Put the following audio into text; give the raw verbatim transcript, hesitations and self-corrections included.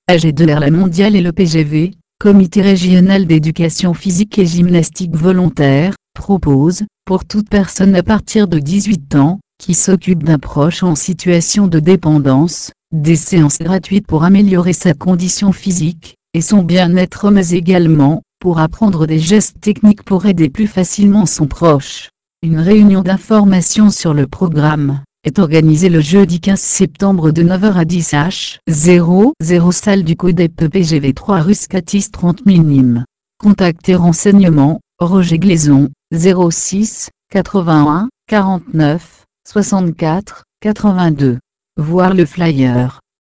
A G deux R La Mondiale et le P G V, Comité régional d'éducation physique et gymnastique volontaire, propose, pour toute personne à partir de dix-huit ans, qui s'occupe d'un proche en situation de dépendance, des séances gratuites pour améliorer sa condition physique, et son bien-être mais également, pour apprendre des gestes techniques pour aider plus facilement son proche. Une réunion d'information sur le programme est organisée le jeudi quinze septembre de neuf heures à dix heures zéro zéro salle du CODEP P G V trois rue Scatis trente mille Nîmes. Contact et renseignements, Roger Glaison, zéro six, quatre-vingt-un, quarante-neuf, soixante-quatre, quatre-vingt-deux. Voir le flyer.